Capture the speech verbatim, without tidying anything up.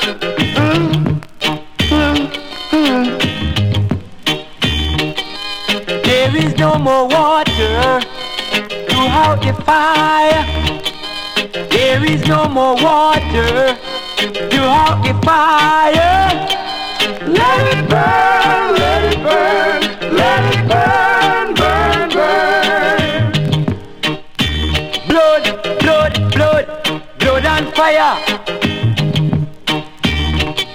Mm, mm, mm. There is no more water to out the fire. There is no more water to out the fire. Let it burn.